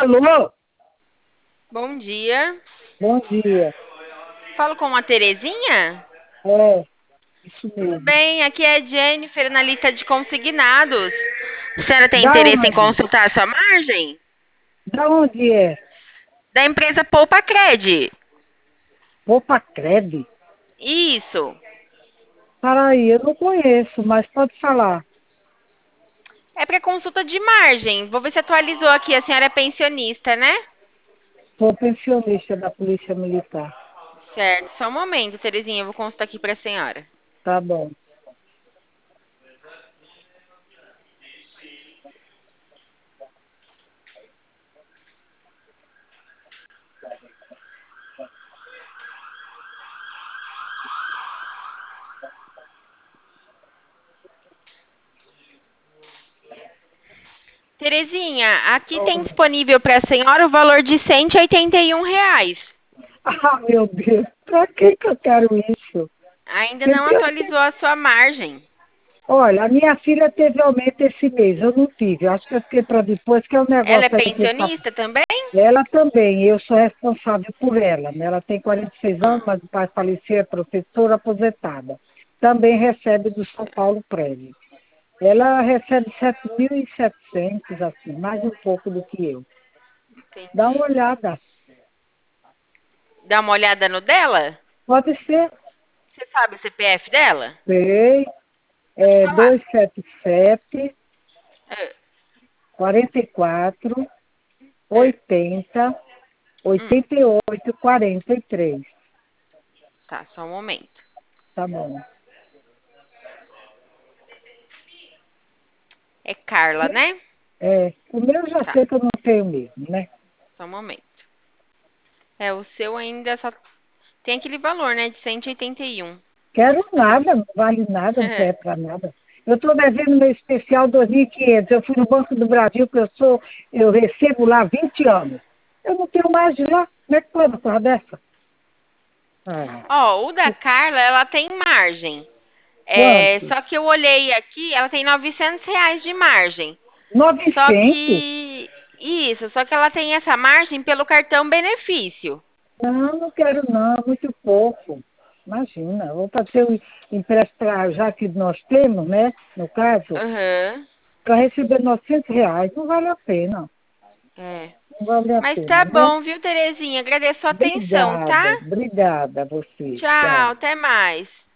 Alô? Bom dia. Bom dia. Falo com a Terezinha? É, isso Tudo mesmo. bem, aqui é a Jennifer na lista de consignados. A senhora tem Da interesse em onde? consultar a sua margem? Da onde é? Da empresa Poupa Cred. Opa, Cred? Isso. Peraí, eu não conheço, mas pode falar. É para consulta de margem. Vou ver se atualizou aqui. A senhora é pensionista, né? Sou pensionista da Polícia Militar. Certo. Só um momento, Terezinha. Eu vou consultar aqui para a senhora. Tá bom. Terezinha, aqui tem disponível para a senhora o valor de R$ 181. Ah, meu Deus, pra que eu quero isso? Ainda Você não tem- atualizou a sua margem. Olha, a minha filha teve aumento esse mês, eu não tive. Acho que eu fiquei para depois, que é um Ela é negócio aí que está. pensionista também? Ela também, eu sou responsável por ela, né? Ela tem 46 anos, Ah, mas o pai faleceu, é professora aposentada. Também recebe do São Paulo Prévio. Ela recebe 7.700, assim, mais um pouco do que eu. Dá uma entendi. olhada. Dá uma olhada no dela? Pode ser, Você sabe o CPF dela? sei, Pode é falar. 277 Ah, 44 ah, 80 hum, 88 43. tá, só um momento. Tá bom. É Carla, né? O meu já Tá, sei que eu não tenho mesmo, né? só um momento. É, o seu ainda só tem aquele valor, né? De 181. Quero nada, não vale nada, não serve para nada. Eu estou devendo meu especial 2.500. Eu fui no Banco do Brasil, que eu recebo lá há 20 anos. Eu não tenho mais de lá. Como é que pode uma coisa dessa? Ah, Ó, o da Carla, ela tem margem. É, quanto? só que eu olhei aqui, ela tem R$ 900 de margem. Só 900? que, isso, só que ela tem essa margem pelo cartão benefício. Não, não quero não, muito pouco. Imagina, eu vou fazer um empréstimo, já que nós temos, né, no caso, Aham, para receber R$ 900, não vale a pena. é. Não vale a Mas pena, tá né? bom, viu, Terezinha? Agradeço a atenção, tá? Obrigada, obrigada a você. Tchau, Tchau. até mais.